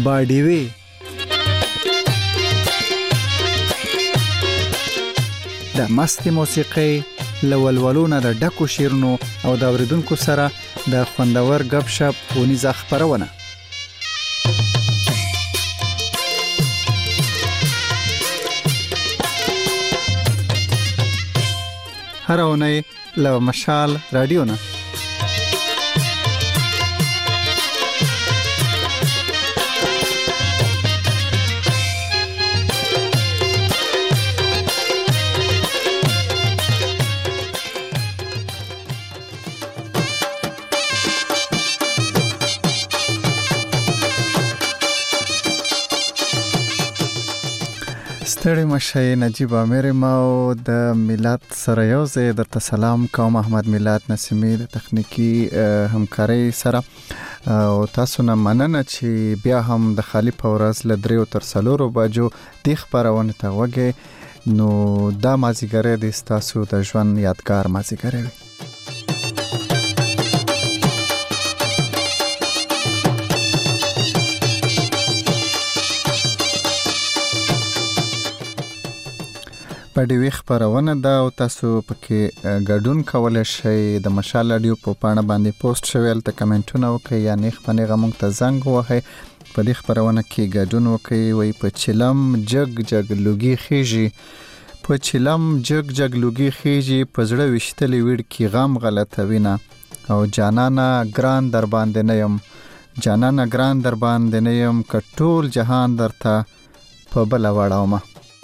باډیوي د مستي موسیقي لولولونه د ډکو شیرونو او د اوریدونکو سره د خوندور غب شپ ونیزه خبرونه هر اونۍ له مشال رادیو نه ستړي مشه نجیب امیر ما د میلاد سره یو ځای درته سلام کوم. احمد میلاد نسیمی د تخنیکی همکاري سره او تاسو نه مننه چې بیا هم د خالی پورز ل 3 تر 4 بجو د خبرونه ته وګه نو دا مازیګره د تاسو د ژوند یادګار مازیګره وي. پډیوي خبرونه دا او تاسو پکې ګډون کولای شئ. د مشال رادیو په پاڼه باندې پوسټ شویل ته کمنټونه وکړئ یا نه خپل غمونږ ته زنګ وهئ. په دې خبرونه کې ګډون وکړئ. وای په چلم جګ جګ لوګي خيږي په چلم جګ جګ لوګي خيږي په زړه وشتلې وړ کې غم غلطه وینا او جانانا ګران در باندې نه يم جانانا ګران در باندې نه يم کټول جهان درته په بل وړاوم.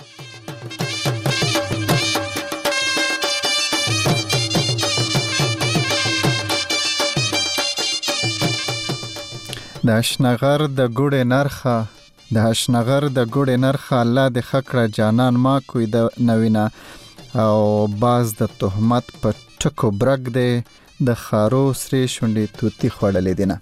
د اشنغر د ګوړې نرخه الله د خکړه جانان ما کوي د نوینا او باز د تهمت په ټکو برګ دی د خارو سری شونډې توتی خوړلې دینه.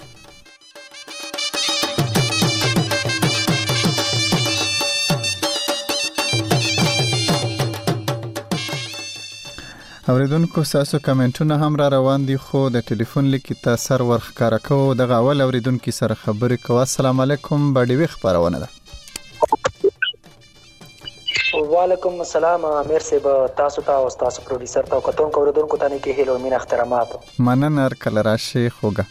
اوریدونکو تاسو کمنټونه هم را روان دي خو د ټلیفون لیکي تاسو سر ورخکاره کوو. دغه اول اوریدونکو سره خبرې کوو. السلام علیکم باډیوي خبرونه ده. وعلیکم السلام امیر صاحب تاسو ته او تاسو پروډوسر ته او کتون اوریدونکو ته نه کې هیلو مين احترامات مننه کله راشي خوګه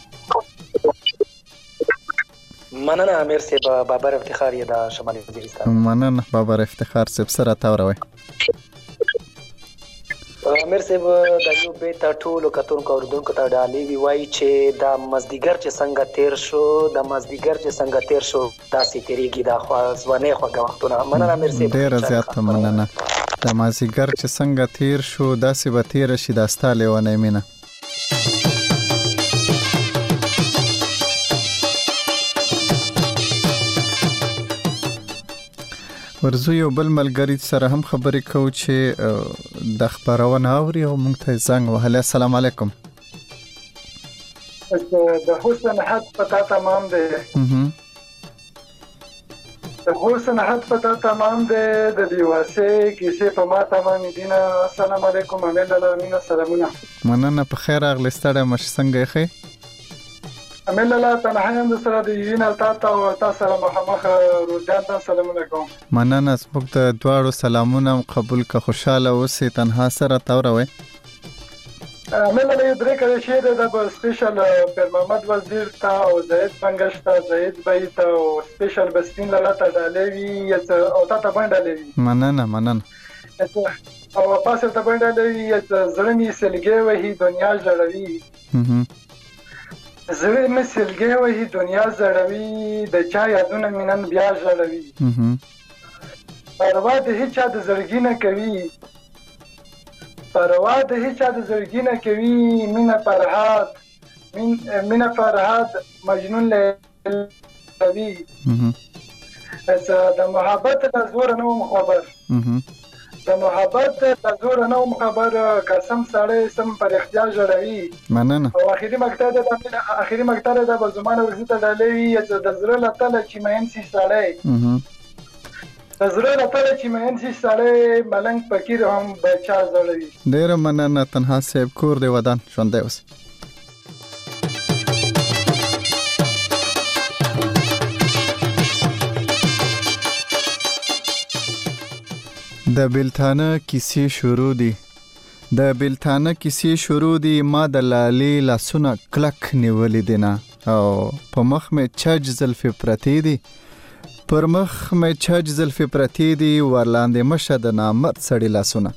مننه امیر صاحب بابر افتخار یې د شمالي وزیرستان مننه بابر افتخار صاحب سره تاوروي. امیر صاحب د یو بیت ټولو کتونکو اوریدونکو ته ډالې وی وای چې د مزدیګر چې څنګه تیر شو داسې تیریږي د خوازونه خوګه وختونه. مننه امیر صاحب ډیر زیات مننه. د مزدیګر چې څنګه تیر شو داسې به تیر شي داستاله ونه مینه. ورزو یو بل ملګری سره هم خبرې کوو چې د خبرونه اوري او مونږ ته زنګ وهله. السلام علیکم. د حسن حد پتا تمام دی د دیواسه کیسه په ما تمام دینه. السلام علیکم امین الله امین سلامونه. مننه په خیر اغلی ستړی مش څنګه یې امین الله تنها هم سره د یین التا او تاسو مخامخ روزان ته سلامونه کوم. مننه سپک ته دواړو سلامونه قبول کا خوشاله اوسې تنها سره تاوروي. امین الله یو درې کړي شه د سپیشل پر محمد وزیر تا او زید بنگش تا زید بیت او سپیشل بسپین لاله ډالوي او تا باندې مننه او پاسه ته باندې زړمی سلګي وهي دنیا جوړوي زړه مې سلګي وهي دنیا زړوي د چا یادونه مینن بیا جوړوي پروا د هیڅ د زړګي نه کوي مینا فرحات مجنون لوي د محبت د زور نه مخبر قسم سره سم پر اختیار جوړوي. مننه. او اخیری مقطع د زمان ورزي ته ډالوي د زړه لته چې مېن سي سړی ملنګ فقیر هم بچا زړوي. ډیر مننه تنها صاحب کور دی ودان ژوند دی اوس. د بیلتانه کیسې شروع دي د بیلتانه کیسې شروع دي ما د لالې لاسونه کلک نیولې دي نه او په مخ مې چج زلفې پرتې دي پر مخ مې چج زلفې پرتې دي ورلاندې مشه د نامرد سړي لاسونه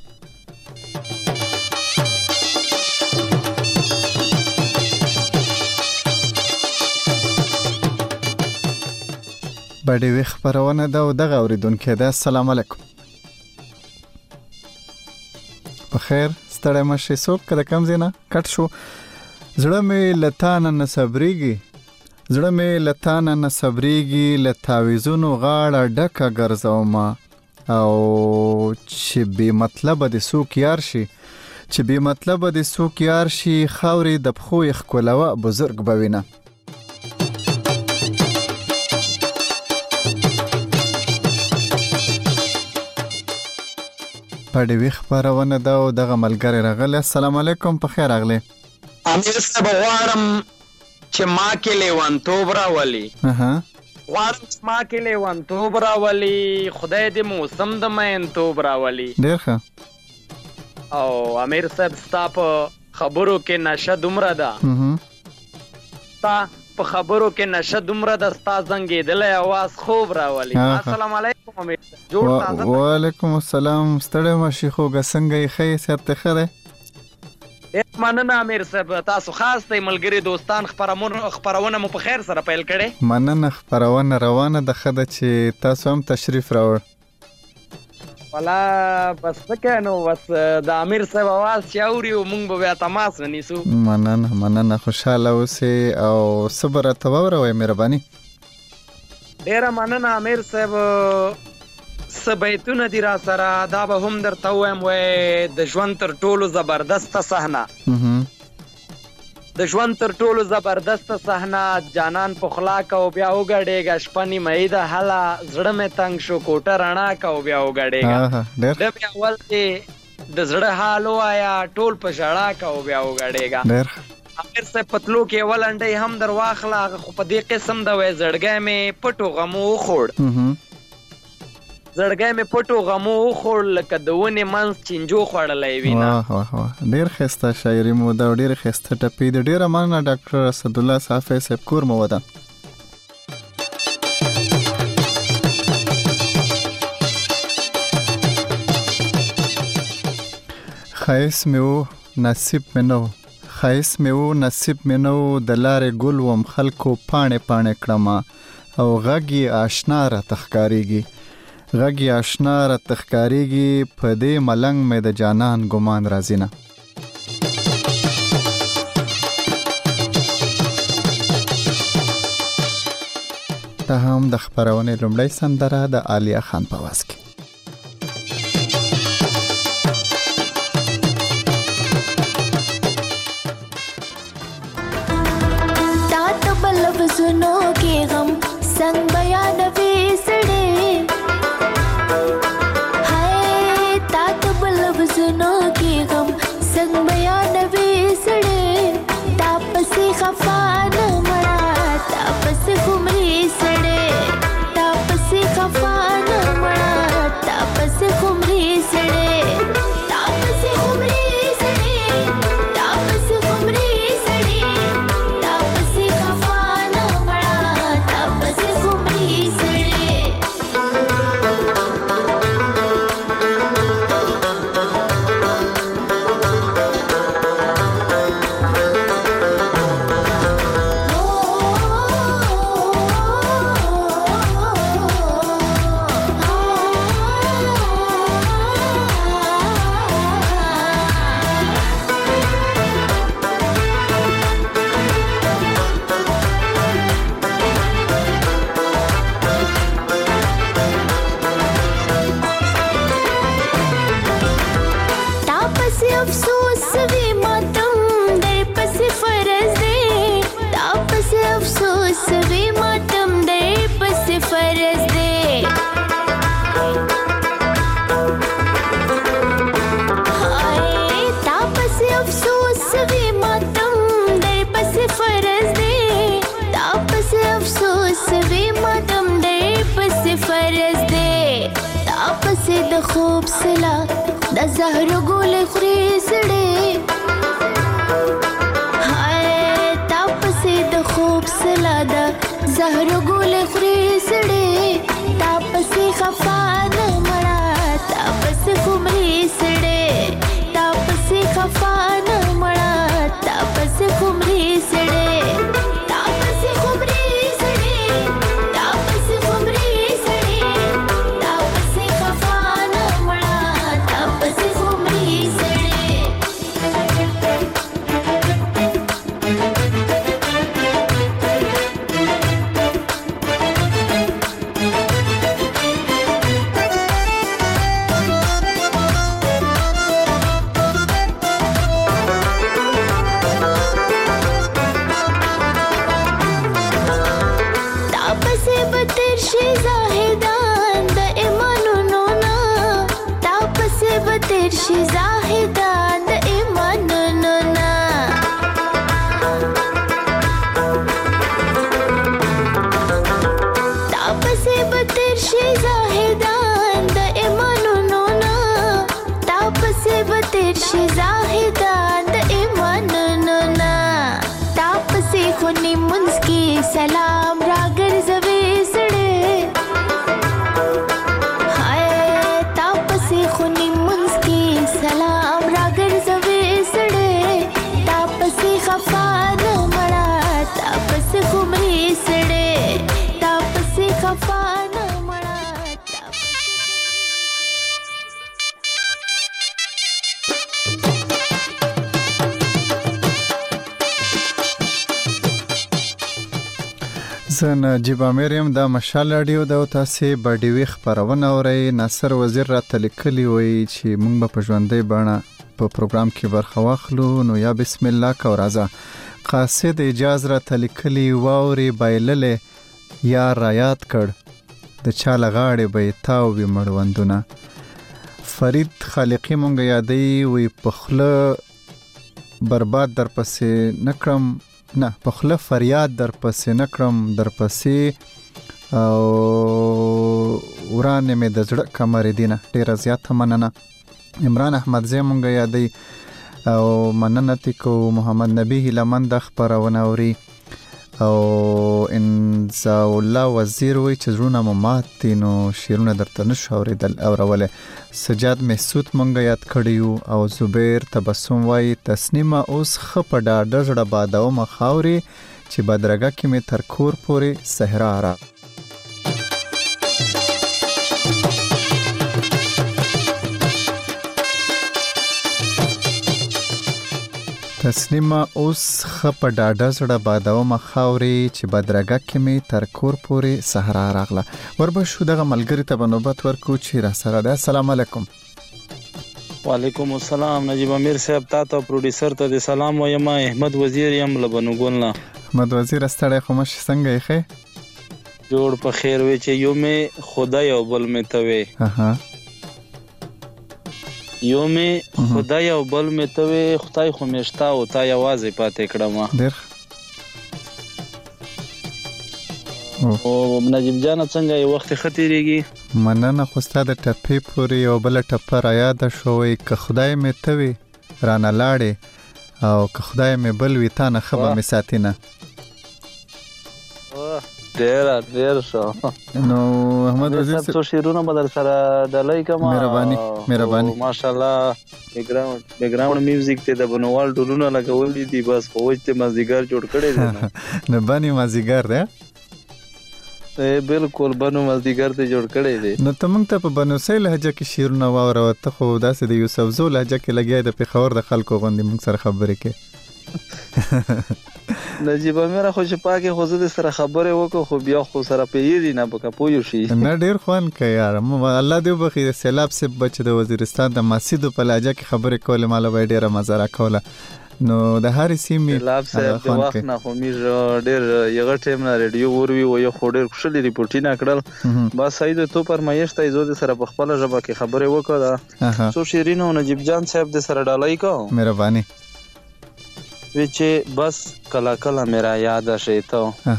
بډې وی خبرونه ده او دغه اوریدونکو ده. السلام علیکم. بخیر ستړی مشي څوک کده کم زینا کټ شو. زړه مې لتانه نصبریږي لتاویزونو غاړه ډکه ګرځوما او چې بې مطلب د سوک یار شي خاورې د پخو یخکولوه بزرګ بوینه. پړې وی خبرونه ده او دغه ملګری راغلی. السلام علیکم. په خیر راغلی. امیر صاحب غواړم چې ما کې لیوانتوب راولي خدای دې موسم د مینتوب راولي. ډېر ښه. او امیر صاحب ستا په خبرو کې نشه دومره ده ستا زنګېدلی اواز خوب راولي. السلام علیکم امیر صاحب. جوړ تازه. وعلیکم السلام. ستړی مشي خوږه څنګه یې ښه یې صحت دې ښه دی؟ مننه امیر صاحب تاسو خاص دی ملګري دوستان خپرونه مو په خیر سره پیل کړې. مننه خپرونه روانه ده ښه ده چې تاسو هم تشریف راوړ. والا بس څه نو بس د امیر صاحب اواز چې اوري او موږ به بیا تماس ونیسو. مننه خوشاله اوسئ او صبر راته واوروئ مهرباني. ډېره مننه امیر صاحب. څه بیتونه دي را سره دا به هم درته ووایم وایي د ژوند تر ټولو زبردسته صحنه جانان په خلا که او بیا وګډېږه شپه نیمهیي ده هله زړه مې تنګ شو کوټه رڼا که او بیا وګډېږه د بیا اول کې د زړه حال ووایه ټول په ژړا که او بیا وګډېږه. امیر صاحب پتلو کې یوه لنډۍ هم در واخله هغه خو په دې قسم ده وایي زړګی مې پټو غمو وخوړ لکه د ونې منځ چینجو خوړلی وي. واه ډېر ښایسته شاعري مو ده او ډېر ښایسته ټپې دي. ډېره مننه ډاکټر اسدالله صافی صاحب کور مو ودان. ښایست مې و نصیب مې نو د لارې ګل وم خلکو پاڼې کړمه او غږ یې آشنا راته ښکارېږي په دې ملنګ مې د جانان ګمان راځي نه. دا هم د خپرونې لومړی سندره د عالیه خان په آواز کې. تا ته بل لفظونو کې غم څنګه بیانوي سړی زنو کی غم څنګه بیانوي سړی تاسو خفا نه مړه تاسو خمري سړی تاسو خفا نه مړه تاسو خمري سړی تاسو خمري سړی تاسو خمري سړی تاسو خفا نه مړه تاسو خمري سړی شي زاهدان د ایمانونو نه تا پسې به تیر شي زاهدان د ایمانونو نه تا پسې به تیر شي زاهدان د ایمانونو نه تا پسې به تیر شي زاهدان د ایمانونو نه تا پسې خو نیمونځ کې سلام راګرځوي سړی هاي تا پسې خو نیمونځ کې سلام راګرځوي سړی تا پسې خفا نه مړه تا پسې خو مري سړی تا پسې خفا نه مړه زه نجیب امیر یم دا مشال راډیو د تاسې بډیوي خپرونه اورئ. ناصر وزیر راته لیکلي وایي چې موږ به په ژوندۍ بڼه په پروګرام کې برخه واخلو. نو یا بسم الله کو راځه. قاصد اجاز راته لیکلي واوري بایللې یا رایات کړ د چا لغاړې به یې تاو وي مړوندونه. فرید خالقي مونږ یادوي وایي پخله برباد در پسې نکړم نه پخله فریاد در پسې نکړم در پسې او ورانې مې د زړه کمرې دینه. ډیره زیاته مننه. عمران احمدزی مونږ یادوي او مننه تیکو. محمد نبی هیلمن د خپرونه اوري او انزا الله وزیر وی چې زړونه مو مات دي نو شیرونه درته نشو اورېدل اوروله. سجاد محسود مونږ یاد کړیو او زبیر تبسم وای تسنیمه اوس خپ ډاډه زړه باداو مخاوري چې بدرګه کې می تر کور پورې صحرا را. تسنیمه اوس خپ ډاډه زړه باداو مخاوري چې بدرګه کې می تر کور پورې صحرا راغله. وربشو دغه ملګری ته نوبت ورکو چې را سره ده. السلام علیکم. وعلیکم السلام. نجیب امیر صاحب تاسو پروډوسر ته د سلام وایم. احمد وزیر یم لبنو ګلنا. احمد وزیر استړی خو مش څنګه یې ښه جوړ په خیر وي چې یو می خدای او بل می توي. اها یو می خدای او بل می توي. خدای خو مشتا او تا یوازې پاتې کړم. ډېر او نجیب جان څنګه یو وخت خطرېږي. مننه خو ستاسو د ټپې پورې او بل ټپه را یاد شوې که خدای می توي رانه لاړې او که خدای می بل وي تا نه خبر می ساتینه. ډېر شو. نو احمد وزیر څو شیرونه بدل سره ډلای کما. مهرباني ماشاءالله. بیکګراوند میوزیک ته د بنوال ډولونه لګولې دي بس په وجه مازیګر جوړ کړي دي. نه باندې مازیګر ده بالکل بنو مازیګر ته جوړ کړي دي. نو ته مونږ ته په بنوسۍ لهجه کې شیرونه واورو ته خو داسې د یوسف زو لهجه کې لګیا د پیښور د خلکو غوندې مونږ سره خبرې کې. نجیب امیر خو چې پاکه خو زه سره خبرې وکړو خو بیا خو سره پیری نه پکا پوي شي. نه ډیر خوان کوي یار. الله دې وبخي سیلاب سي بچ د وزیرستان د مسجد په لهجه کې خبرې کول مال به ډیره مزه راکوله. نو د هر سیمې سیلاب صاحب د وخت نه خو می ډیر یو ټیم نه ریډیو وروي او یو خوري خوشالي ریپورټینګ کړل. بس سید تو پرمایش ته زو د سره په خپل ژبه کې خبرې وکړه. سو شیرینو نجیب جان صاحب د سره ډالای کو. مهرباني وچه بس کلا کلا میرا یاد شیتا.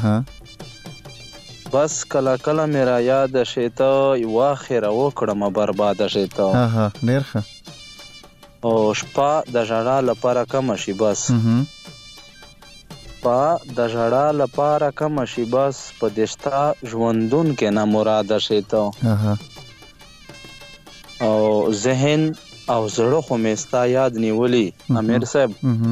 بس کلا کلا میرا یاد شیتا یو اخر وکړم برباد شیتا. ډیر ښه. او شپه د ژړا لپاره کم شي بس. شپه د ژړا لپاره کم شي بس په دشتا ژوندون کې نه مراد شیتا. او ذهن او زړه خو مستا یاد نیولی امیر صاحب.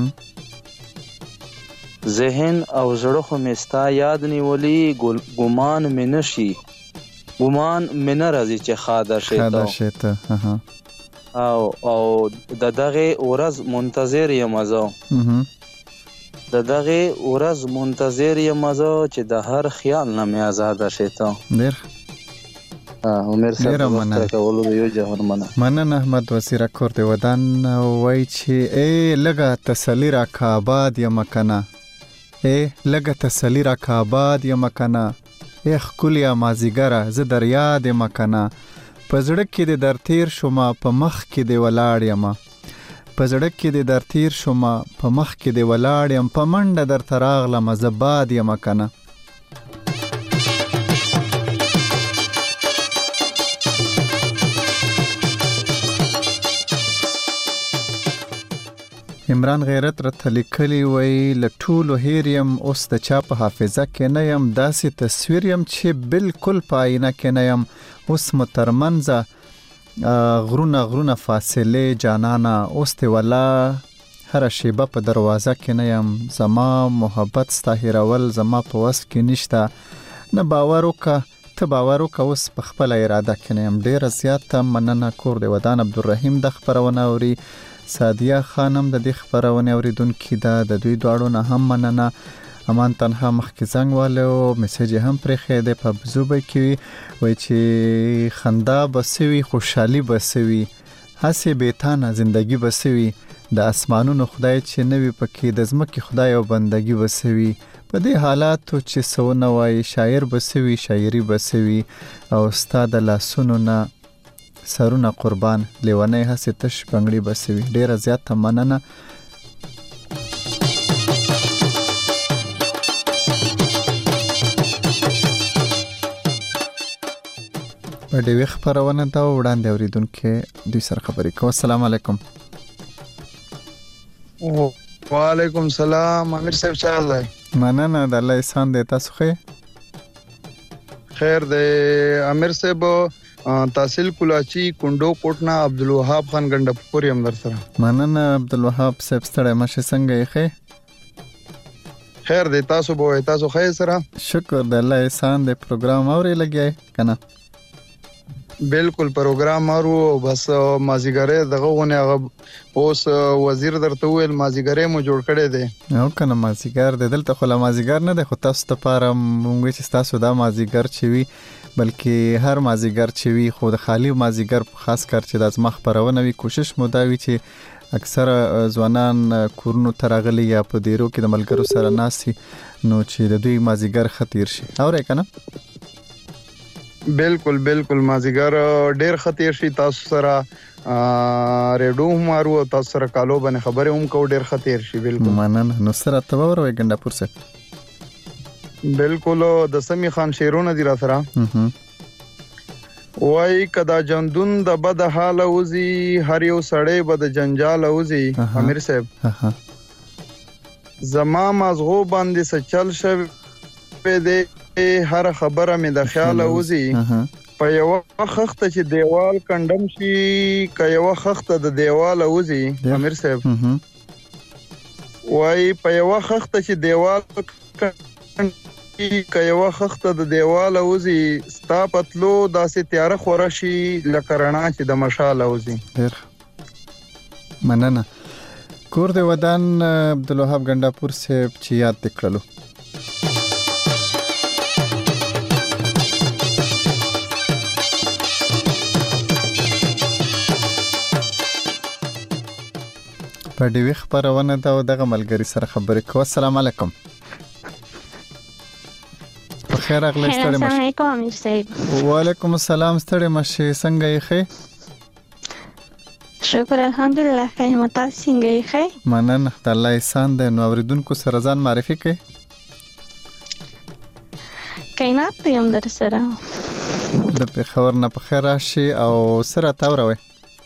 ذهن او زړه خو مستا یاد نیولی ګمان مې نشي ګمان مې نه راځي چې خاده شیته. او د دغه ورځ منتظر یم زه. د دغه ورځ منتظر یم زه چې د هر خیال نه مې آزاد شیته. ډیر عمر صاحب کولو یو جهان مننه. احمد وزیر کور دی ودان وای چې ای لګه تسلی را کاباد یم کنه. ای لګه تسلی را کاباد یم کنه اخ کولیا مازیګره زه در یاد یم کنه په زړه کې د در تیر شومه په مخ کې د ولاړ یم په زړه کې د در تیر شومه په مخ کې د ولاړ یم په منډه در تراغلم زه باد یم کنه عمران غیرت رته لیکلی وی لټولو هیر یم اوس د چا په حافظه کې نه یم داسې تصویر یم چې بالکل په آینه کې نه یم اوس مو ترمنځه غرونه فاصلې جانانه اوس دې ولا هره شیبه په دروازه کې نه یم زما محبت ستا هیرول زما په وس کې نشته نه باور وکړه ته باور وکړه اوس په خپله اراده کې نه یم ډېره زیاته مننه کور د ودان عبدالرحیم د خپرونه اوري سادیه خانم د دې خبرونه اوریدونکې ده د دوی دواړو نه هم مننه امان تنها مخکې زنګ والو میسج هم پرېښی دی په بزوبه کې وایي چې خندا به سوي خوشحالي به سوي هسې بېتانه زندګي به سوي د اسمانونو خدای چې نه وي پکې د ځمکې خدای او بندګي به سوي په دې حالاتو چې څه ونه وایي شاعر به سوي شاعري به سوي او ستا د لاسونو نه سرونه قربان لیونی هسې تش بنګړي بسوي ډیره زیاته مننه په دې خبرونه دا وړاندې اوریدونکو دوی سره خبرې کوي السلام علیکم وعلیکم السلام امیر صاحب چال دی مننه د الله احسان دی تاسو خیر دی امیر صاحب تحصیل کلاچی کندو کوټنا عبدالوهاب خان ګندپور یم در سره مننه عبدالوهاب صاحب ستړی مشه څنګه یې خیر دی تاسو به تاسو خیر سره شکر د الله احسان دی پروګرام اوري لګی کنه بالکل پروګرام مارو بس مازیګره دغه غونه اوس وزیر درته ویل مازیګره مو جوړ کړی دی او کنه مازیګر د دلته خو مازیګر نه دی خو تاسو ته پاره مونږ چې تاسو دا مازیګر چوي بلکې هر مازیګر چوي خو د خالی مازیګر خاص کر چې د ازمخ پرونه وی کوشش مو دا وی چې اکثر ځوانان کورونو ترغلي یا په دیرو کې د ملګرو سره ناسي نو چې د دوی مازیګر خطیر شي اورې کنه بالکل مازیګر ډیر خطیر شي تاسو سره ریډو مارو تاسو سره کالو باندې خبره هم کو ډیر خطیر شي بالکل مننه نو سره تبور وي ګندپور سره بالکل د سمی خان شیرونه دی را سره وای کدا جندون د بد حال اوزي هر یو سړی بد جنجال اوزي امیر صاحب زما مازغو باندې سچل شوی دې هر خبره مې د خیال اوزي په یو خخته چې دیوال کندم شي که یو خخته د دیوال اوزي امیر صاحب وای په یو خخته چې دیوال که یو خخته د دیوال اوزي ستا پتلو داسې تیاره خوره شي لکه رڼا چې د مشال اوزي مننه کور د ودان عبدالوهاب ګندپور صاحب چې یاد تکړلو په دې خبرونه دا دغه ملګری سره خبرې کوو السلام علیکم خیر اغلی ستړي مشه السلام علیکم امیر صاحب وعلیکم السلام ستړي مشه څنګه یې شکر الحمدلله خیر متا څنګه یې مننه د الله احسان دی نو اوریدونکو سره ځان معرفي کړئ کائنات یم در سره د خبر نه په خیر راشي او سره تاوروي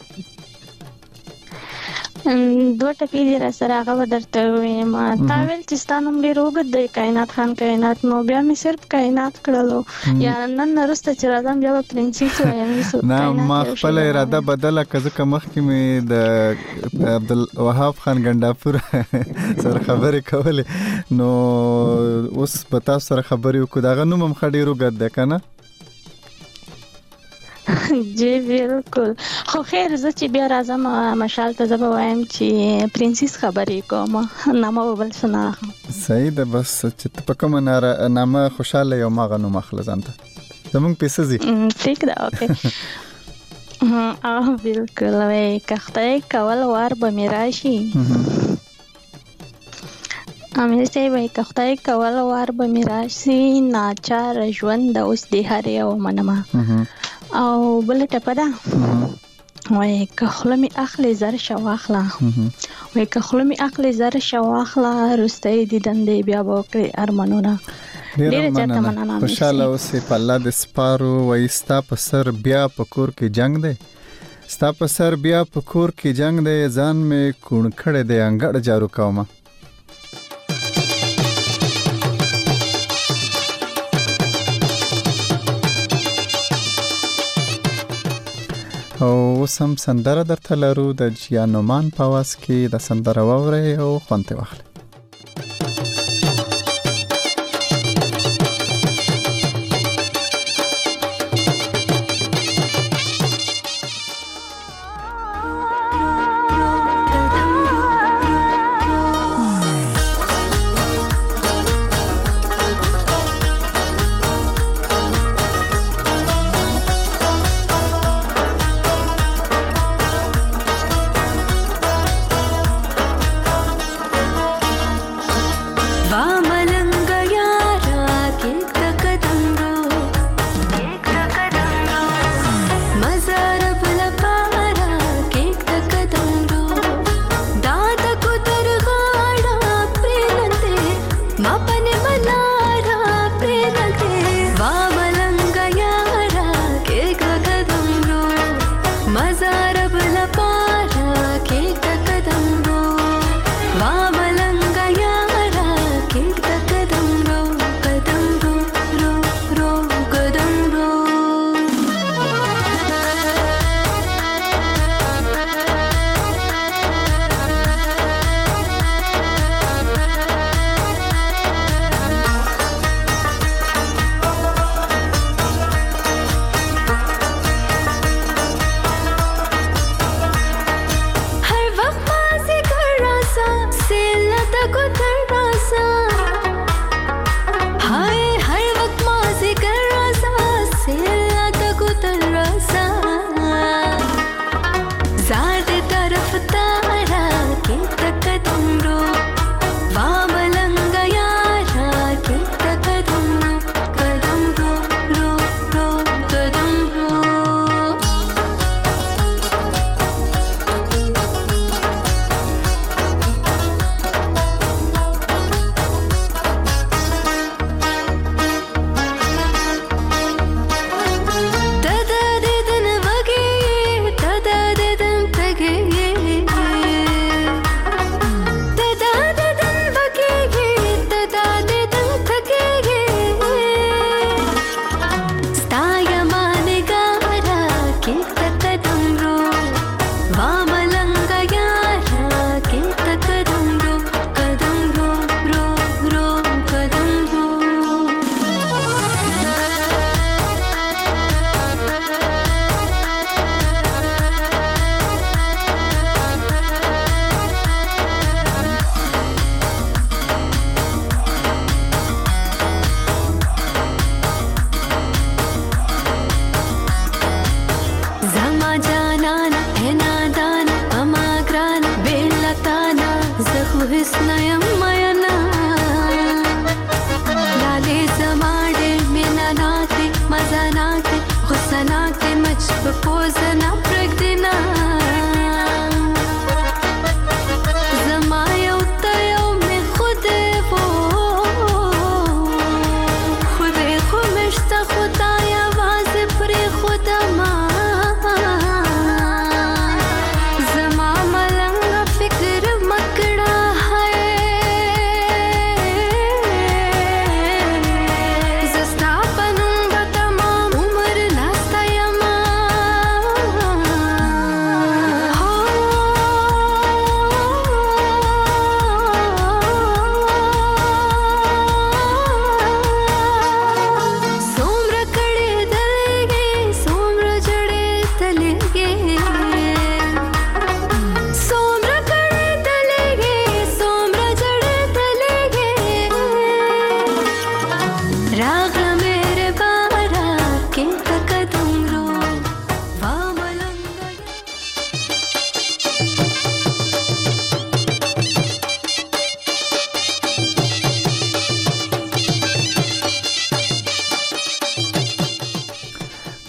دوه ټکی دی را سره هغه درته وایم تا ویل چې ستانه مې روغد دی کائنات خان کائنات نو بیا مې صرف کائنات کړلو یا نن نرسته چې راځم بیا پرنسس وایم نه ما خپل اراده بدله کزه مخکې مې د عبدالوهاب خان ګندپور سره خبرې کولې نو اوس به تاسو سره خبرې وکړو دغه نوم هم ښه ډېر اوږد دی که نه جی بالکل خو خیر زه چې بیا راځم مشال ته زه به وایم چې پرنسس خبرې کوم نامه به بل څه نه اخلم صحیح ده بس چې ته په کومه نامه خوشحاله یو ما هغه نوم اخله ځان ته زمونږ پیسه ځي ټیک ده اوکې بالکل وای که خدای کول وار به مې راشي امیر صاحب که خدای کول وار به می راشي ناچار ژوند اوس د هر یو منمه او بل ټپه ده وای که خوله مې اخلي زر شواخله وای که خوله مې اخلي زر شواخله رستۍ دیدن دی بیا به وکړي ارمانونه ډېره زیاته مننه خوشحاله اوسې په الله د سپارو وایي ستا په سر بیا په کور کې جنګ دی ستا په سر بیا په کور کې جنگ دی ځان مې کوڼ کړی دی انګړ جارو کومه او اوس هم سندره درته لرو د جیانومان په آواز کې د سندره واورئ او خوند ترې واخلئ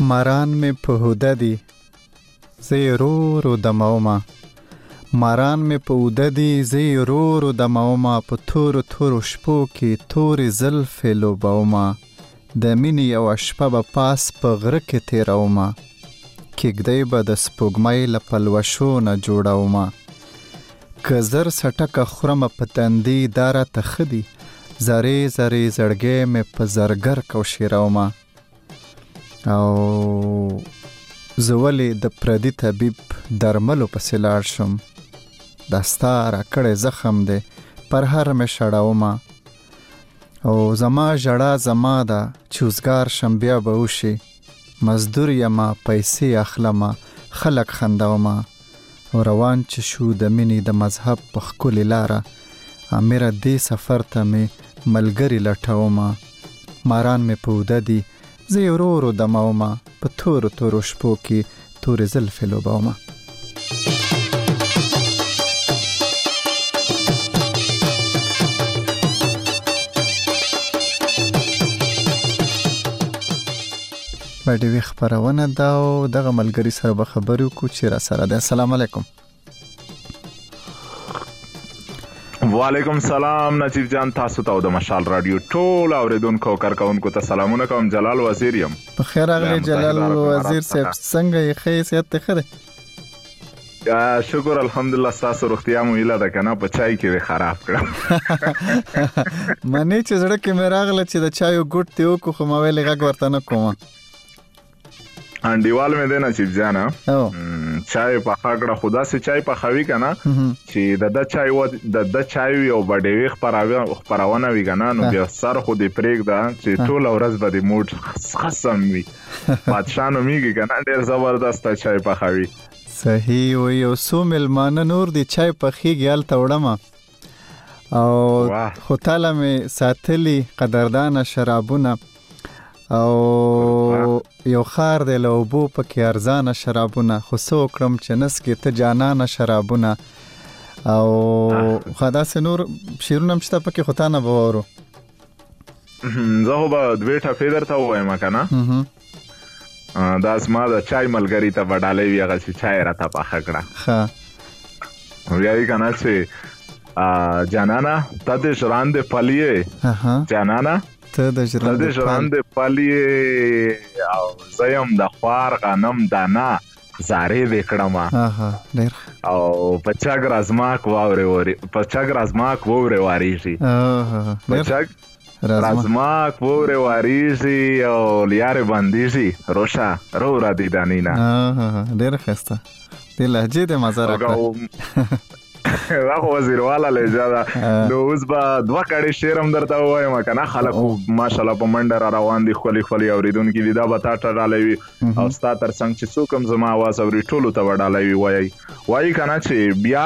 ماران می په هوده دي زه رو رو دمومه ماران می په هوده دي زه رو رو دمومه په تورو تورو شپو کې تورې زلفې لوبومه د مینې یوه شپه به پاس په غره کې تېرومه کېږدۍ به د سپوږمۍ له پلوشو نه جوړومه که زر سټکه خورمه په تندي دا راته ښه دي زرې زرې زړګی مې په زرګر کوشیرومه او زه ولې د پردي طبیب درملو پسې لاړ شم دا ستا راکړی زخم دی پر هر مې شړومه او زما ژړا زما ده چې اوزګار شم بیا به وشي مزدور یمه پیسې اخلمه خلک خندومه او روان چې شو د مینې د مذهب په ښکلې لاره امیره دې سفر ته مې ملګري لټومه ماران مې په اوده دي زه یې ورو ورو دمومه په تورو تورو شپو کې تورې زلفې لوبومه باندې وی خبرونه دا او دغه ملګری سره به خبرو کو چې را سره ده السلام علیکم وعلیکم سلام نجیب جان تاسو ته د مشال رادیو ټول اوریدونکو کارکونکو ته سلامونه کوم جلال وزیر یم بخیر اغلی جلال وزیر صاحب څنګه یې ښه صحت ته ښه دی شکر الحمدلله تاسو روغتیا مو هیله ده کنه په چای کې خراب کړم منی چې زړه کې مې راغله چې د چایو ګوټ ته وکړو خو ما ویلې غږ ورته نه کوم انډیوال مې دی نجیب جانا چای په خاګړه خدا سي چای په خوي کنه چې د چای یو بډېوي خبرونه وی کنه نو بیا سر خو دې پریک دا چې ټول ورځ به دې موډ خصم وي بادشاہ نو میږي کنه ډېر زبردست چای په خوي صحیح و یو سو ملمانه نور دی چای په خيږي ال توړم او خو تعالی مې ساتلی قدردان شرابونه او یو خار دی له اوبو پکې ارزانه شرابونه خو څه وکړم چې نس کې ته جانانه شرابونه او خو داسې نور شعرونه هم شته پکې خو تا نه به واورو زه خو به دوې ټپې درته ووایم که نه دا زما د چای ملګري ته به ډالۍ وي هغه چې چای راته پخه کړه وایي که نه چې جانانه ته د ژرندې پلیې جانانه ته د ژرندې پلیې او زه یم د خوار غنم دانه زارې دې کړمه او په چګ رازماک واورې واریږي په چګ رازماک واورې واریږي او لیارې بندیږي روشه رو را دی دانینا ډېر ښایسته دې لهجې دې مزه راکړه دا خو وزیرواله لهجه ده نو اوس به دوه کړې شعر هم درته ووایم که نه خلک ماشاءالله په منډه را روان دي ښکلي ښکلي اورېدونکي دي دا به تا ته ډالۍ وي او ستا تر څنګ چې څوک هم زما اواز اوري ټولو ته به ډالۍ وي وایي که نه چې بیا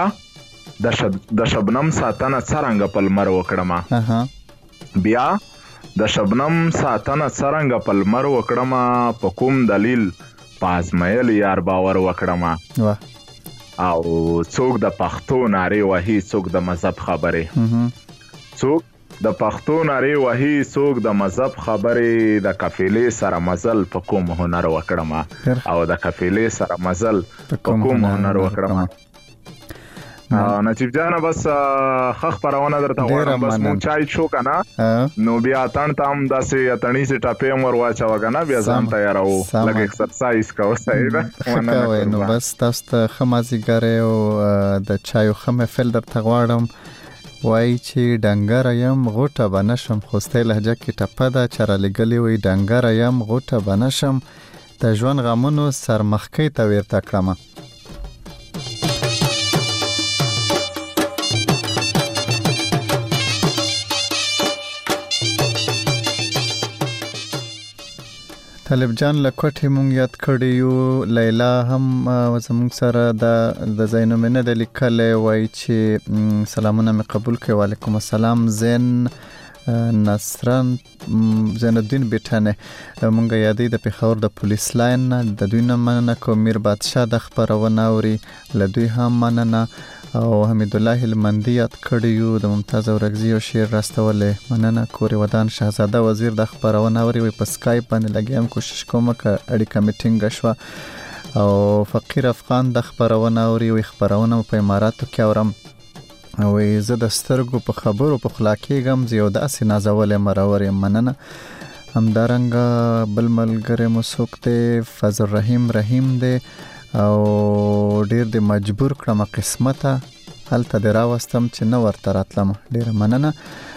د شبنم ساتنه څرنګه په لمر وکړمه بیا د شبنم ساتنه څرنګه په لمر وکړمه په کوم دلیل په ازمیل یار باور وکړمه او څوک د پښتو نارې وهي څوک د مذهب خبرې څوک د پښتو نارې وهي څوک د مذهب خبرې د قافلې سره مزل په کوم هنر وکړمه او د قافلې سره مزل په کوم هنر وکړمه نجیب جانه بس خخ پرونه درته غواړم بس مو چای شو کنه نو بیا اتن تام داسې اتنی سي ټاپې مور واچو کنه بیا ځان تیارو لګ ایکسرسایز کوو صحیح ده نو بس تاسو ته خمازیګره او د چایو خمه فل درته غواړم وای چې ډنګر یم غوټه بنشم خوسته لهجه کې ټپه ده چر لګلی وای ډنګر یم غوټه بنشم د ژوند غمونو سرمخکې ته ورته کړم طالب جان لکوټه مونږ یاد کړی یو لیلا هم زموږ سره د زینو منه د لیکل وای چې سلامونه مې قبول کړئ وعلیکم السلام زین نصران زین الدین بیٹانه مونږ یادې د پیښور د پولیس لاین د دوی نه مننه کوم میر بادشاه د خبرونه اوري له دوی هم مننه او حمید الله هلمندي یاد کړیو د ممتاز اورغزي او شعر راستولې مننه. کوري ودان شهزاده وزیر د خبرونه اوري وي په سکایپ باندې لګیم کوشش کوم ک اړیکه میټینګ شوا او فقیر افغان د خبرونه اوري وي خبرونه په اماراتو کې اورم او زه د سترګو په خبرو په خلاکېږم زه یو داسې نازولې مرور مننه. همدارنګه بل ملګری مو څوک دی فضل رحیم دی او ډیر د مجبور کړم قسمته هلته د راوستم چې نه ورته راتلم ډیر مننه.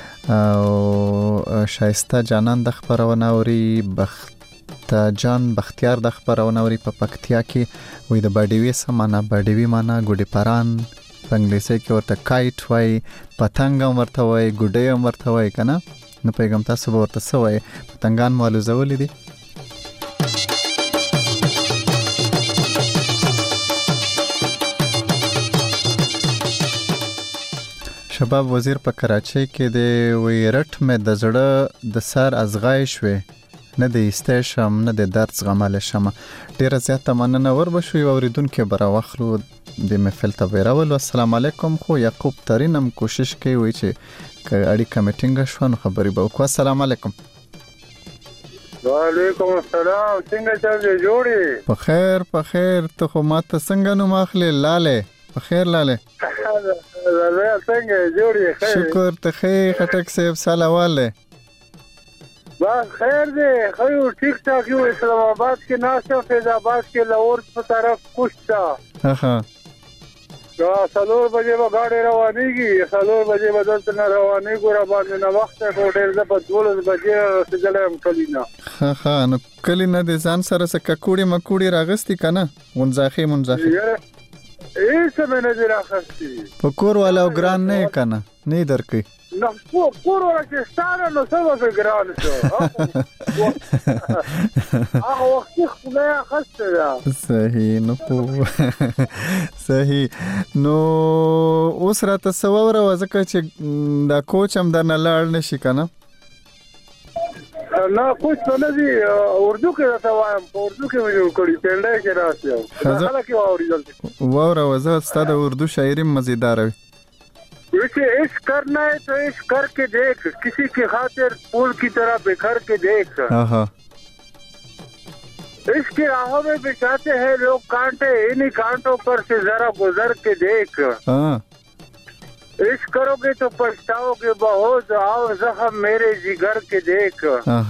او شایسته جانان د خبرونه اوري جان بختیار د خبرونه اوري په پکتیا کې وې د باډیوي سمانه باډیوي معنا ګوډی پران په انګلیسي کې ورته کایټ وای پتنګ ورته وای ګوډی ورته وای کنه نو پیغام تاسو ورته سوای پتنګان مالوزولې دي. شباب وزیر په کراچۍ کې دی وی رټ مې د زړه د سر ازغای شوي نه د استشم نه د درد زغمل شمه. ډیره زیاته مننه وربشو یو اوریدونکو برا واخلو د محفل ته ویراول. السلام علیکم. خو یعقوب ترینم کوشش کوي وی چې اړیکه میټینګ شو نو خبري به وکړو. السلام علیکم. وعلیکم السلام. څنګه چل جوړي؟ په خیر ته خو ماته څنګه نو ماخله لاله په خیر لاله زه څنګه جوړي؟ شکر ته خیر خټک صاحب سلامواله بس خیر دی خو ټیک ټاک یو اسلام آباد کې ناشته فیض آباد کې لاهور په طرف کوشتا ها دا 3 بجې به گاډي روانيږي 3 بجې به دلته نه روانيږي را باندې نو وخت هوټل ز په 12 بجې رسیدلم کلینا ها نو کلینا د ځان سره سکه کوړي مکوړي راغستي کنه منځاخي ایسه مې نه راخستي په کور والا ګران نه کنه نه درکې نو کور والا چې ستاره نو څه به ګران شو هغه وخت خدای خسته ده صحیح نو اوس راته سووره وځکه چې دا کوچ هم درنه لاړ نشي کنه نه کوچ نه دی اردو کې راته وایم په اردو کې ویل کړی پندای کې راځي خلا کې واوري واوره وزه ستاسو اردو شاعری مزیدار وي ویسے عشق کرنا ہے تو عشق کر کے دیکھ کسی کی خاطر پھول کی طرح بکھر کے دیکھ عشق کی راہوں میں بچھاتے ہیں لوگ کانٹے انہی کانٹوں پر سے ذرا گزر کے دیکھ عشق کرو گے تو پچھتاؤ گے بہت آؤ زخم میرے جگر کے دیکھ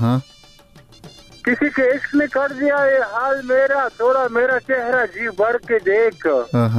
کسی کے عشق نے کر دیا یہ حال میرا تھوڑا میرا چہرہ جی بھر کے دیکھ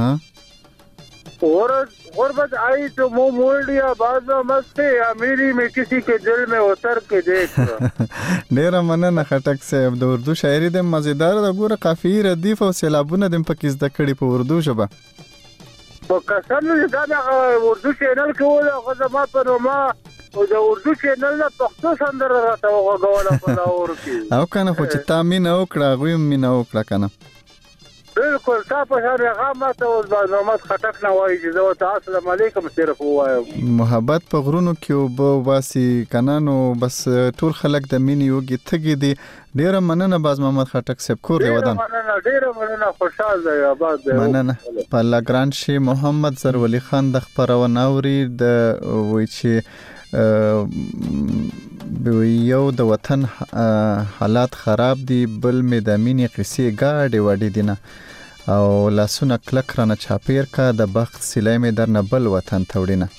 غربت آئی تو منہ موڑ لیا بازو مست امیری میں کسی کے دل میں اتر کے دیکھ ډیره مننه خټک صاحب د اردو شاعری د مزیدار د ګوره قافیه ردیف او سیلابونه د پکې زده کړي په اردو ژبه په قسم دې دا اردو چینل کې ولا غزما په نوما او د اردو چینل نه پښتو سندره راته وغوړه په لاور کې او کنه خو چې تامین او کړه غوي مين او کړه کنه بالکل تاسو هغه غامته او برنامه خټک نه وایي چې زه السلام علیکم صرف وایم محبت په غرونو کې او بو واسي کنه نو بس ټول خلک د مینې وګي تګي دي. ډیره مننه باز محمد خټک صاحب کور دی ودان ډیره مننه خوشاله دی آباد دی مننه په لاګران شي محمد زرولي خان د خبرونه اوري د وای چې یو د وطن حالات خراب دي بل مې د مینې قصې گاډي وډي دینه او لاسونه کلک رانه چاپیر کا د بخت سلای مې در نه بل وطن توړینه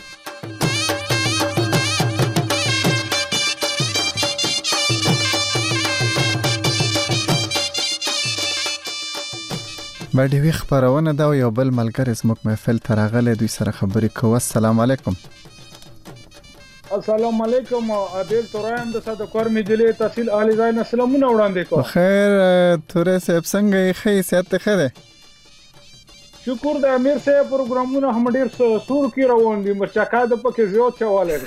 باندې وی خبرونه دا یو بل ملګری زموږ محفل تراغله دوی سره خبرې کوو. السلام علیکم. السلام علیکم عادل تورایم د صد کورمی دلی تحصیل علی زاین سلامونه وړاندې کوم. خیر توره صاحب څنګه خې سیادت خره شکر د امیر صاحب پروګرامونه هم ډیر سور کی روان دي مرچکا د پکې زیات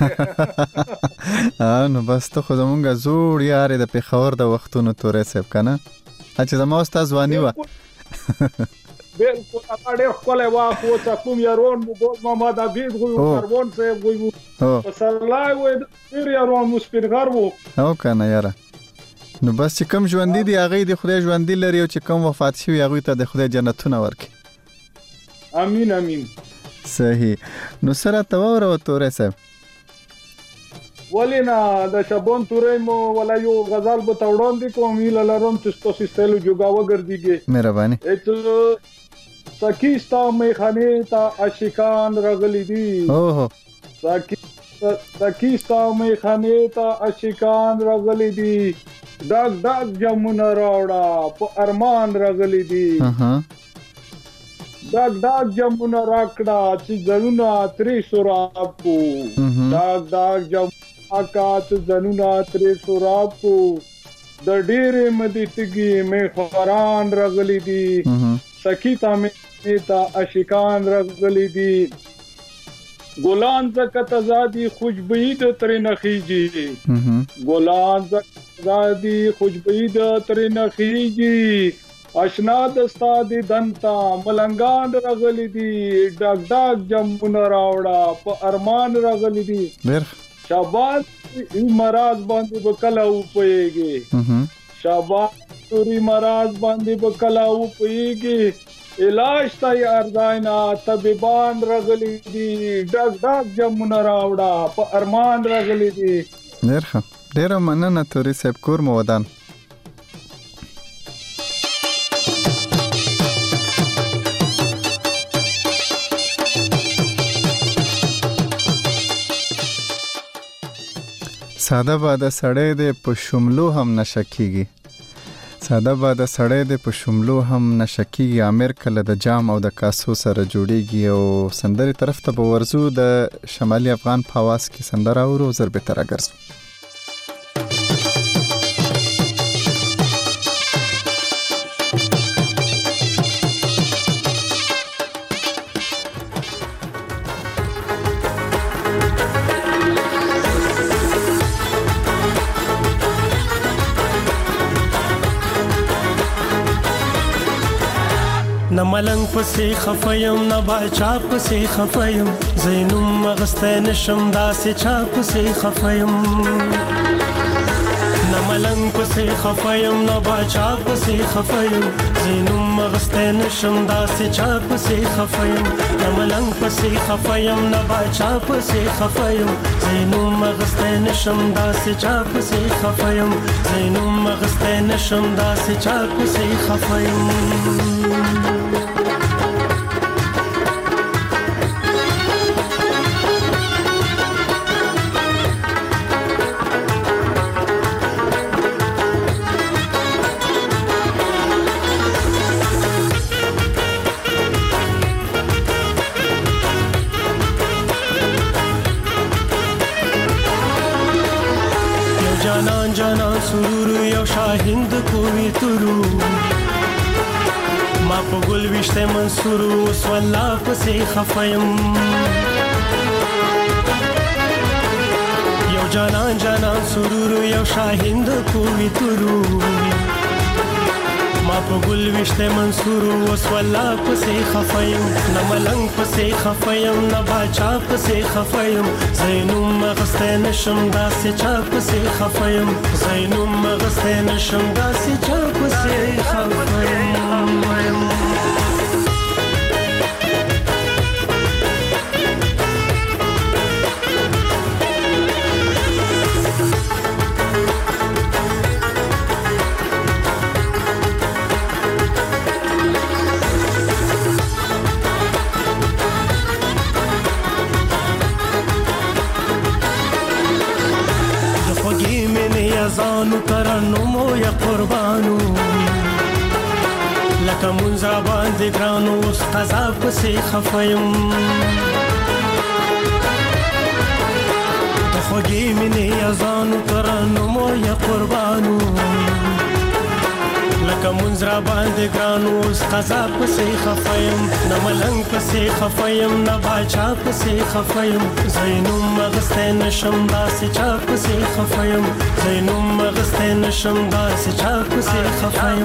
چواله نو بس ته خو زمونږ زوړ یار د پیښور د وختونو توره صاحب کنه چې زمو استاد ځواني و بالکل اړه خپل واخو ته کوم یارون محمد عبید غو کاربون صاحب غو وسلای و د یارون مسپرغر وو او کنه یاره نو بس چې کوم ژوند دي هغه د خدای ژوند لري او چې کوم وفات شي هغه ته د خدای جنتونه ورکړي. امين امين. صحیح. نو سره تور او تورې صاحب ولینا د شبون تورې مو ولا یو غزل به توړون دي کوم ویل لرم چې تاسو ستلو جوګاو ګرځيږي. مهرباني. سکیستا میخانه تا عاشقان رغلی دي. اوه سکیستا میخانه تا عاشقان رغلی دي. داغ داغ جمونه راوړه په ارمان رغلی دي. داغ داغ جمونه راکړه چې زړونه ترې سوراب کو. داغ داغ جمونه آکات زنونه ترې سوراب کو. د ډېرې مدې تګي مې خوران رغلی دي. سکیتا میتا عاشقان رغلی دي. ګلان زکه تزادي خوشبوئی د ترې نخیږي. ګلان زکه تزادي خوشبوئی د ترې نخیږي. آشنا دستا دي دنتا ملنګان رغلی دي. ډاګ ډاګ جمونه راوړه په ارمان رغلی دي. شاباش مراد باندې بکلا و پېږي. شاباش توري مراد باندې بکلا و پېږي. علاج ته ارزاینا طبيبان رغلی دي. ډاګ ډاګ جمونه راوړه په ارمان رغلی دي. ډېر مننه توري صاحب کور مو ودان. ساده باده سړی دی په شملو هم نشکیږي. ساده باده سړی دی په شملو هم نشکیږي. امیر کله د جام او د کاسو سره جوړیږي. او سندري طرف ته به ورزو د شمالي افغان په आवाज کې سندره اورو زر به تر ګرځو. نه ملنګ پسې خفیم نه باچا پسې خفیم. زینوم مغسته نشم داسې چا پسې خفیم. نه ملنګ پسې خفیم نه باچا پسې خفیم. زینوم مغسته نشم داسې چا پسې خفیم. نه ملنګ پسې خفیم نه باچا پسې خفیم. زینوم مغسته نشم داسې چا پسې خفیم. زینوم مغسته نشم داسې چا پسې خفیم. جانان سرور یو شاهند کوي ترو. ما په ګل وشته منصور اوس والله پسې خفیم. یو جانان سرور یو شاهند کوي ترو. ما په ګل وشته منصور اوس والله پسې خفیم. نه ملنګ پسې خفیم نه باچا پسې خفیم. زینوم مغسته نشم داسې چا پسې خفیم. زینوم مغسته نشم داسې چا پسې خفیم. زانو ترنمو یا قربانو لکه منځه باندې ګرانو اوس قضا پسې خفیم. د خوږې مینې یا زانو ترنمو یا قربانو لکه منځه باندې ګرانو اوس قضا پسې خفیم. نه ملنګ پسې خفیم نه باچا پسې خفیم. زینوم مغسته نشم داسې چا پسې خفیم. زینوم مغسته نشم داسې چا پسې خفیم.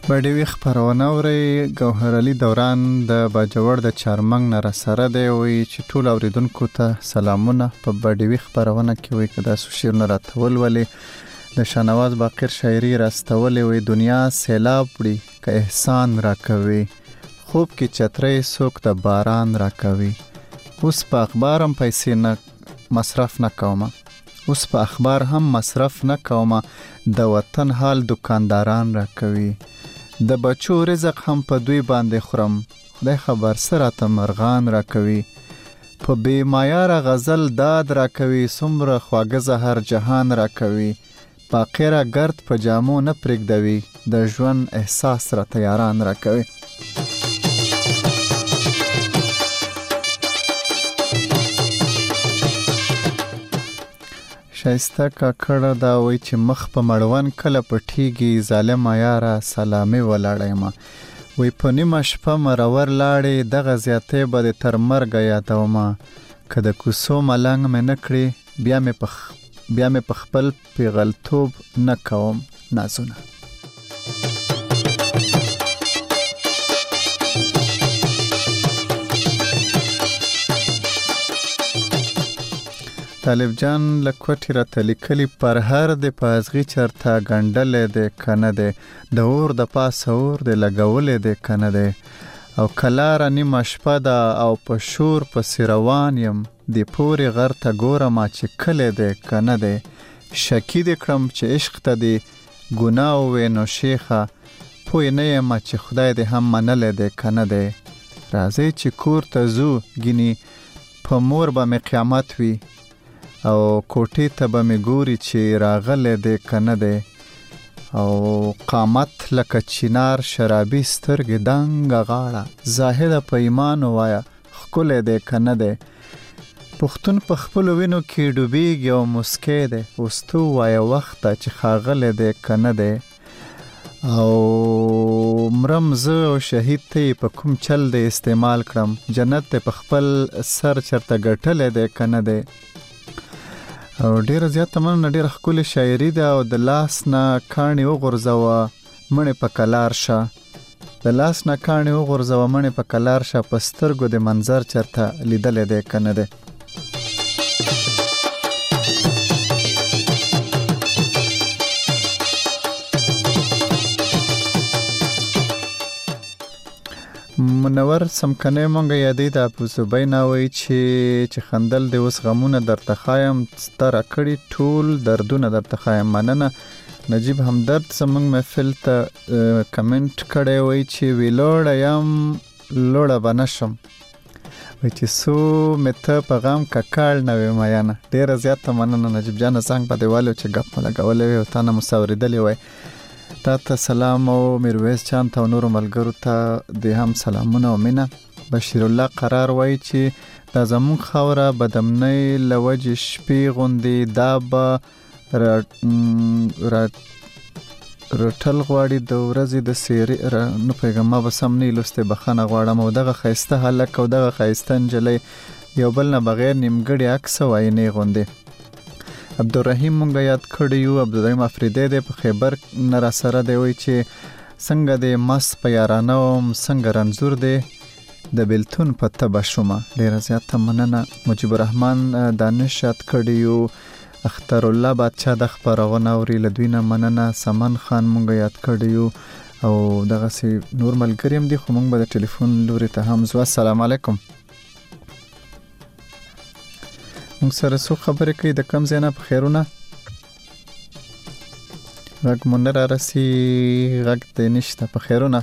بډې وی خبرونه اوري ګوهر علي دوران د باجوړ د چارمنګ نه رسره دی وی چې ټول اوریدونکو ته سلامونه په بډې وی خبرونه کې وی کدا سو شیرونه راتول ولې د شنواز باقر شاعري راستولې وی دنیا سیلاب وړي که احسان راکوي خوب کې چترې سوک د باران راکوي اوس په اخبارم پیسې نه مصرف نه کوم اوس په اخبار هم مصرف نه کوم د وطن حال دکانداران راکوي د بچو رزق هم په دوی باندې خورم خدای خبر سره ته مرغان راکوي په بے معیار غزل داد راکوي څومره خواږه زهر جهان راکوي باقیره ګرد په جامو نه پرېږدوي د ژوند احساس را تیاران راکوي شایسته کاکړه دا وای چې مخ په مړون کله پټیږي ظالم یاره سلامي ولاړم وای په نیمه شپه مرور لاړې دغه زیاتې به د تر مرګه یادوم که د کوڅو ملنګ مې نه کړي بیا مې په خپل پیغلتوب نه کوم نازونه طالب جان لکوټی را تلیکلی پر هر د پازغی چرتا ګندلې د کنه د اور د پاس اور د لګولې د کنه د او کلار نیمه شپه ده او په شور په روان یم د پوري غر ته ګوره ما چې کله د کنه د شکی د کړم چې عشق ته د ګناه و نو شیخه پوی نه یم چې خدای دې هم منلې د کنه د راځي چې کور ته زو ګینی په مور به مې قیامت وي او کوټې ته به مې ګوري چې راغلی دی که نه دی او قامت لکه چینار شرابي سترګې دنګه غاړه زاهده په ایمان ووایه ښکلی دی که نه دی پښتون په خپلو وینو کې ډوبېږي او مسکی دی اوس ته ووایه وخت ته چې ښاغلی دی که نه دی او مرم زه او شهید ته یې په کوم چل دی استعمال کړم جنت ته په خپل سر چرته ګټلی دی که نه دی او ډیره زیاته مننه ډیره ښکلې شاعري ده او د لاس نه کاڼي وغورځوه مړې په کلار شه د لاس نه کاڼي وغورځوه مړې په کلار شه په سترګو د منظر چرته لیدلی دی که نه دی منور سمکنه مونږ یادې د ابو زبینا وای چې خندل د اوس غمونه درته خایم ستره کړي ټول دردونه درته خایم مننه نجیب همدرد زمونږ محفل ته کمنټ کړی وای چې ویلوړه یم لوړه به نشم وای چې سو مې ته په غم ککاړ نه وې میانه ډېره زیاته مننه نجیب جانه زنګ په دیوال چې ګپ مو لګولی وی او تا نه مو څاورېدلی وای تا ته سلام او میرویس چاند ته او نورو ملګرو ته د هم سلامونه او مینه بشیر الله قرار وایي چې دا زموږ خاوره بدمنۍ له وجې شپې غوندې دا به رټل غواړي د ورځې د څیرې نه پوهېږم ما به سم نه لوستی بخښنه غواړم او دغه ښایسته هلک او دغه ښایسته نجلۍ یو بل نه بغیر نیمګړې عکس او آینې غوندې عبدالرحیم مونږ یاد کړی یو عبدالرحیم افریدی دی په خیبر نه را سره دی وایي چې څنګه دی مست په یارانه وم څنګه رنځور دی د بیلتون په تبه شومه ډېره زیاته مننه مجیب الرحمن دانش یاد کړی یو اختر الله بادشاه د خپرونه اوري له دوی نه مننه سمن خان مونږ یاد کړی یو او دغسې نور ملګري هم دي خو مونږ به د ټلیفون لوري ته هم ځو السلام علیکم مونږ سره څو خبرې کوي د کم ځای نه په خیرونه غږ مو نه رارسي غږ دی نشته په خیرونه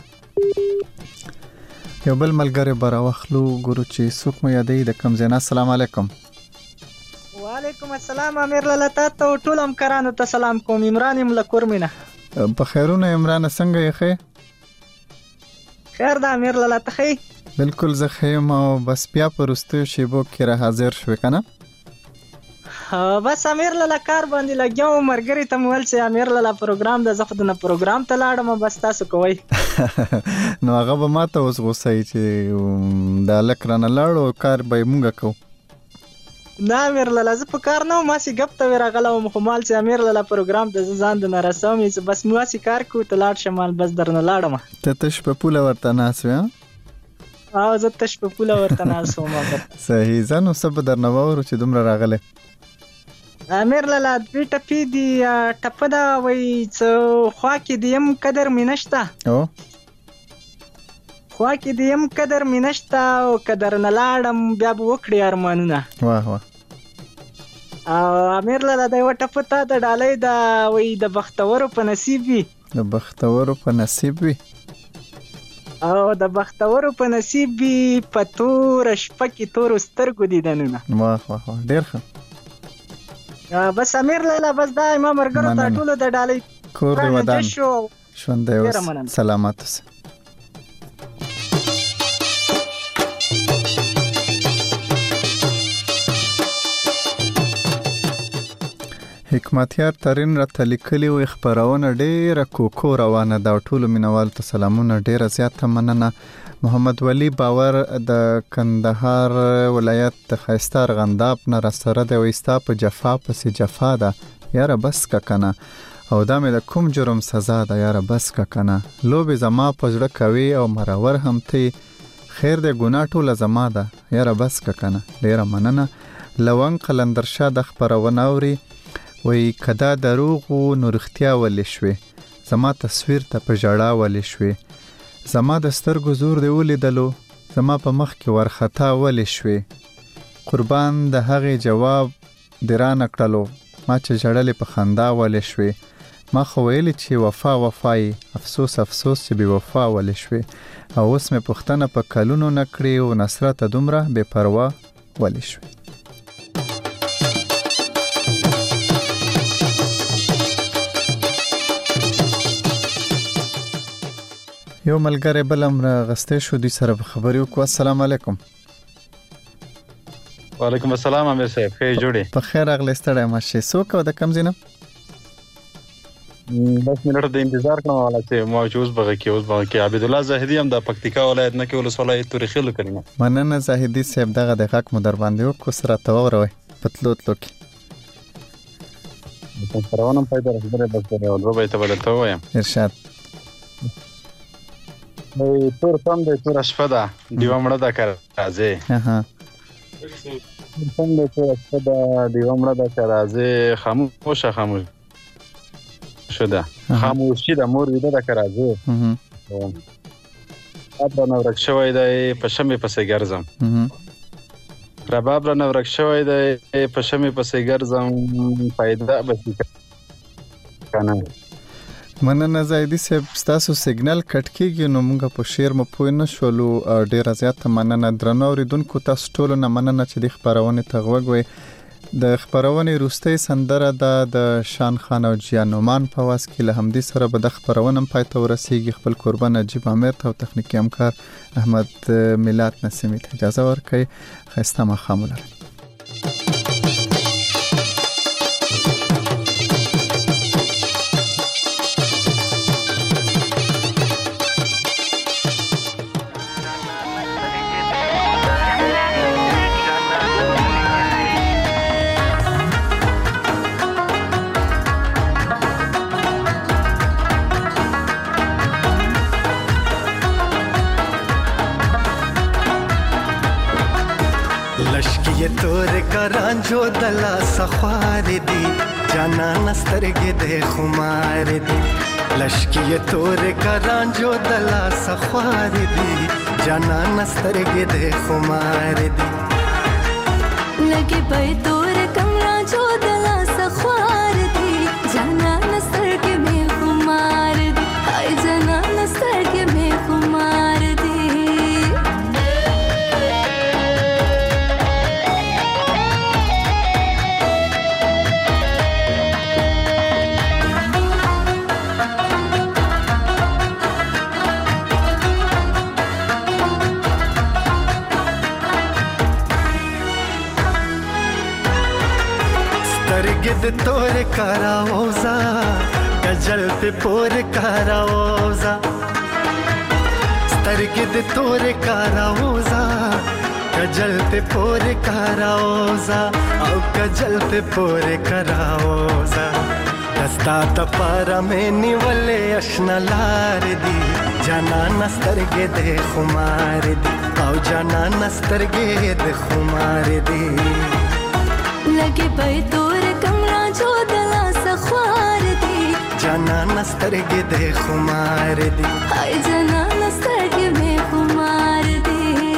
یو بل ملګری به راواخلو ګورو چې څوک مو یادوي د کم ځای نه السلام علیکم وعلیکم السلام امیر لاله تا ته او ټول همکارانو ته سلام کوم عمران یم له کورمینه په خیرونه عمرانه څنګه یې ښې خیر ده امیر لاله ته ښې بلکل زه ښه یم او بس بیا په وروستیو شیبو کې را حاضر شوې که نه بس امیر لاله کار باندې لګیا وم ملګري ته مې ویل چې امیر لاله پروګرام ده زه خو دنه پروګرام ته لاړم بس تاسو کوئ نو هغه به ما ته اوس غوسه وي چې دا هلک رانه لاړو کار به یې مونږ کوو نه امیر لالا زه په کار نه وم ماسې ګپ ته راغلی وم خو مال چې امیر لالا پروګرام ته زه ځان د نارسوم چې بس ماسې کار کوو ته لاړ شه مال بس درنه لاړم ته تش په پوله ورته ناست وې او زه تش په پوله ورته ناست وم صحیح زه نو څه به درنه واورو چې دومره راغلی امیر لالا دوی ټپې دي ټپه ده وایي څه خوا کې د یم قدر مې نشته خوا کې د یم قدر مې نشته او که درنه لاړم بیا به وکړې ارمانونه واه واه او امیر لالا دا یوه ټپه تا د ډالۍ ده وایي د بختورو په نصیب وي د بختورو په نصیب وي او د بختورو په نصیب وي په توره شپه کې تورو سترګو دیدنونه واه واه واه ډېر ښه بس امیر لالا بس دا ما مرګرو ته ټولو د ډالۍ کور دی ودان ژوندی اوس سلامت اوسه حکمتیار ترین راته لیکلي وي خپرونه ډېره کوکو روانه ده او ټولو مینوالو ته سلامونه ډېره زیاته مننه محمد ولی باور د کندهار ولایت د ښایسته ارغنداب نه راسره دی وایي ستا په جفا پسې جفا ده یاره بس که کنه او دا مې د کوم جرم سزا ده یاره بس که کنه لوبې زما په زړه کوي او مرور هم ته خیر دی ګناه ټوله زما ده یاره بس که کنه ډېره مننه لونګ قلندرشاه د خپرونه اوري وی کدا دروغ و نو رښتیا ولې شوې زما تصویر ته په ژړا ولې شوې زما د سترګو زور دی ولیدلو زما په مخ کې ورخطا ولې شوې قربان د هغې جواب دې رانه کړلو ما چې ژړلې په خندا ولې شوې ما خو ویلې چې وفا وفایي افسوس افسوس چې بې وفا ولې شوې او اوس مې پوښتنه په کلونو نه کړې او نصرته دومره بې پروا ولې شوې یو ملګری بل هم راغستی شو دوی سره به خبرې وکړو السلام علیکم وعلیکم السلام امیر صاحب ښه جوړې په خیر راغلی ستړی مه شې څوک او د کوم ځای نه 10 منټه د انتظار کړم والا چې ما چې اوس بغه کې عبد الله زاهدی هم د پکتیکا ولایت نه کې ولسوالۍ تورې خلو کړم مننه زاهدی صاحب دغه د حق مو در باندې وکړو سره ته وروي پتلو کې په پرونم پیدا راځي بس ورو به ته ولته وایم ارشاد تور سم دی تور شپه ده دیوه مړه ده که راځې سم دی تور شپه ده دیوه مړه ده که راځې خاموشه ده خاموشي ده مور ویده ده که راځې رباب رانه ورک شوی دی په شمې پسې ګرځم رباب رانه ورک شوی دی په شمې پسې ګرځم پیدا به شي که نه مننه زاهدي صاحب ستاسو سیګنل کټ کېږي نو موږ په شعر مو پوه نه شولو ډېره زیاته مننه درنو اورېدونکو تاسو ټولو نه مننه چې د خپرونې ته غوږ وئ د خپرونې وروستۍ سندره ده د شان خان او جیان نومان په آواز کې له همدې سره به د خپرونه هم پای ته ورسیږي خپل قربان نجیب امیر ته او تخنیکي همکار احمد میلاد نسیمي ته اجازه ورکړئ ښایسته ماښام ولرئ رانجو دلا سخوار دی جانا نسترګې د خمار دی لشکی تور کرانجو دلا سخوار دی جانا نسترګې د خمار دی لګي پي تور کرانجو دلا سخوار دی جانا نسترګې مې خمار دی ay جانا نسترګې مې خمار دی د تور کاراوزا کجل په پور کاراوزا سترګې د تور کاراوزا کجل ته پورې کاراوزا او کجل ته پورې کراوزا دستا ته پارا مې نیولې اشنا لار دی جانان سترګې دې خمار دی او جانان سترګې دې خمار دی لګي په تور کمرا جو دلا سخوار دی جانان سترګې دې خمار دی هاي جانان سترګې مې خمار دی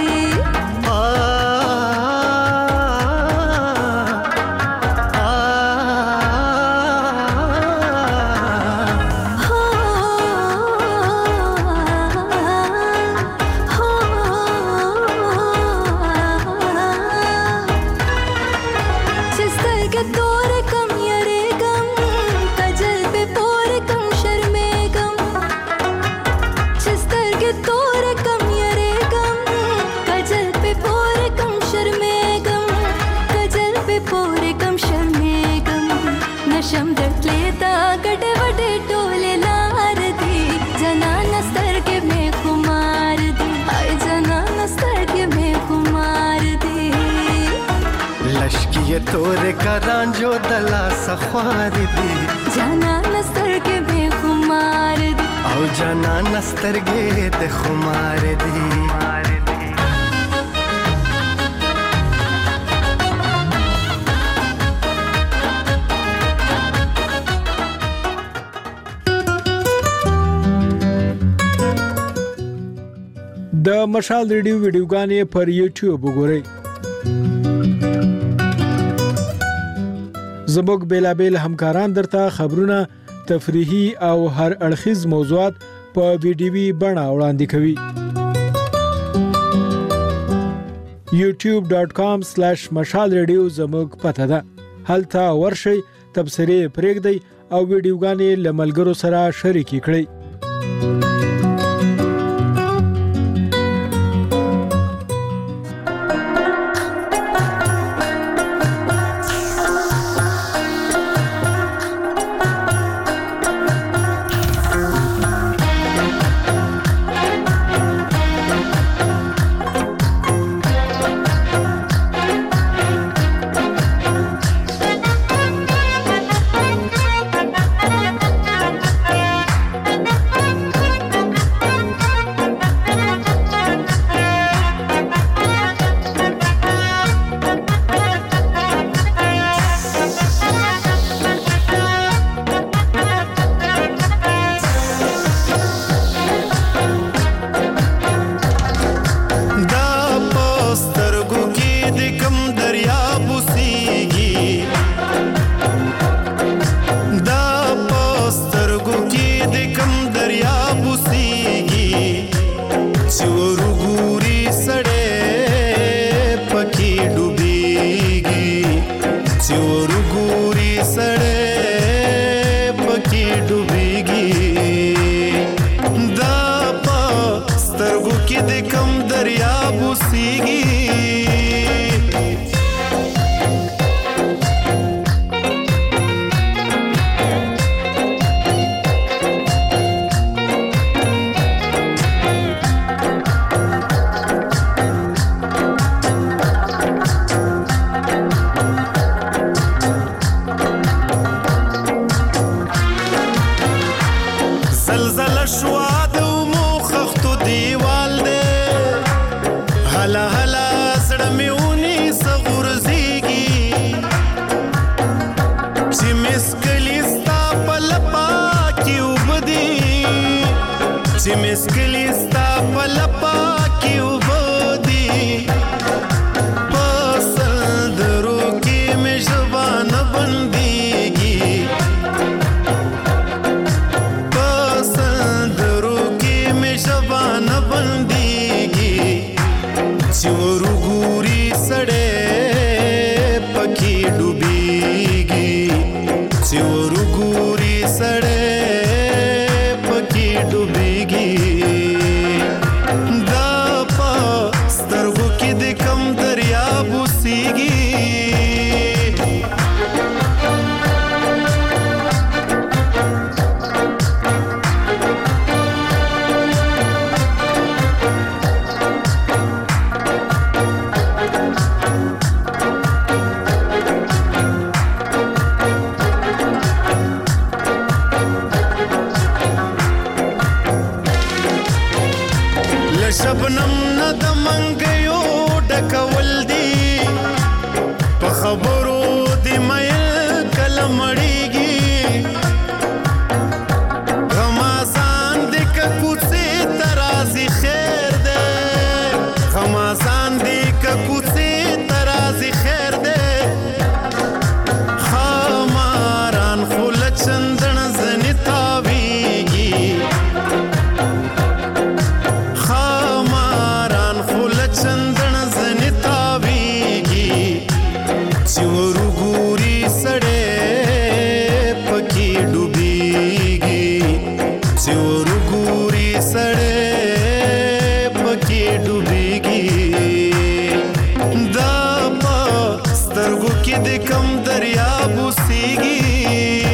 नशम दटलेता गटे वटे टोले लार दी जनान स्तर के में कुमार दी हाय जनान स्तर के में कुमार दी लश्किये तोरे करांजो दला सख्वार दी जनान स्तर के में कुमार दी औ जनान स्तर गे ते खुमार दी د مشال ریډیو ویډیوګانې پر یوټیوب وګورئ. زموږ بیلابیل همکاران درته خبرونه، تفریحي او هر اړخیز موضوعات په ویډیوي بڼه وړاندې کوي. youtube.com/مشال ریډیو زموږ پته ده. هلته ورشئ، تبصرې پرېږدئ او ویډیوګانې له ملګرو سره شریکې کړئ. सड़े पकी डूबेगी दा شبنم نه د منګیو ډکول دي په خبرو د مېل کله مړیږي غمازان د کوڅې ترازی خیر ده غمازان د کوڅې ترازی خیر ده خماران خل چندن زنی تاویږي خماران خل چندن زنی تاویږي چورو ګوري سړې پکې ډوبېږي چورو ګوري سړې پکې ډوبېږي دا په سترګو کې د کم دریاب اوسېږي